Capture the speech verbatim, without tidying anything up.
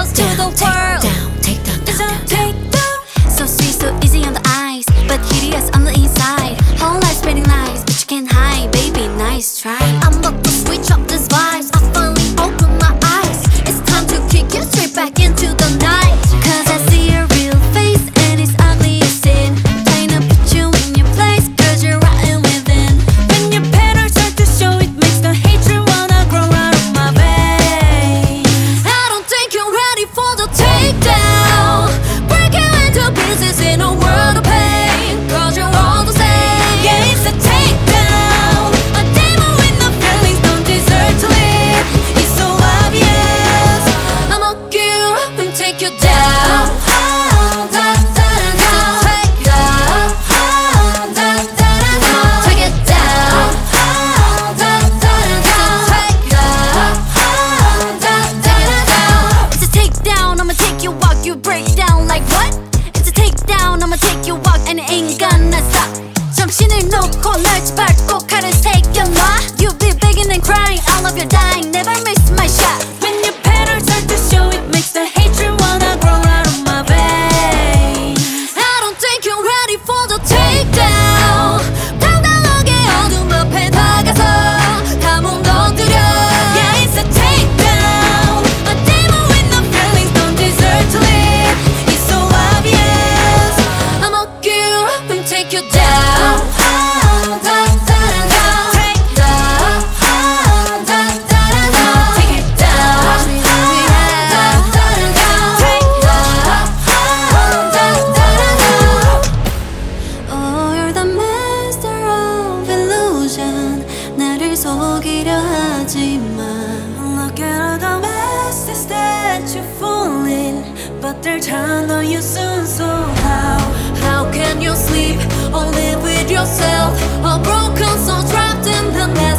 girls to the world. Take down, take down, It's a takedown. so sweet, so easy on the eyes, but hideous on the inside. Whole life spreading lies, but you can't hide, baby, nice try. I'm about to switch up these vibes. I finally open my eyes. It's time to kick you straight back into the night. Cause I see your real face and it's ugly as sin. Trying to put you in your place, cause you're rotten within. When your petals start to show, it makes the hatred wanna grow out of my veins. I don't think you're ready for the takedown. Break you into pieces in a world of pain, cause you're all the same. Yeah, it's a takedown. A demon with no Feelings don't deserve to live. It's so obvious. I'ma get you up and take you down. Down, down, down, down. Take down. Down, down, down, down. Take it down. Down, down, down, down. Take down. Down, down, down, down. It's a takedown. I'ma take you walk, you break down like what? It's a takedown. I'ma take you walk and it ain't gonna stop. 정신을 놓고 널 밟고 칼을 새겨놔. You be begging and crying, I love you dying, never miss my shot. When your petals start to show, it makes the hatred wanna grow out of my veins. I don't think you're ready for the takedown. 당당하게 어둠 앞에 다가서 감옥 넣어드려. Yeah, it's a takedown. A demon with no Feelings don't deserve to live. It's so obvious. I'ma get you up and take you down. Down, down, down, down. Take down. Down, down, down, down. Take it down. Watch me do it Down, now. down, down. Take down. Down, down, down, down. Oh, you're the master of illusion. 나를 속이려 하지만 Look at all the messes that you fall in, but they'll turn on you soon. So how, how can you sleep or live with yourself? A broken soul trapped in the net.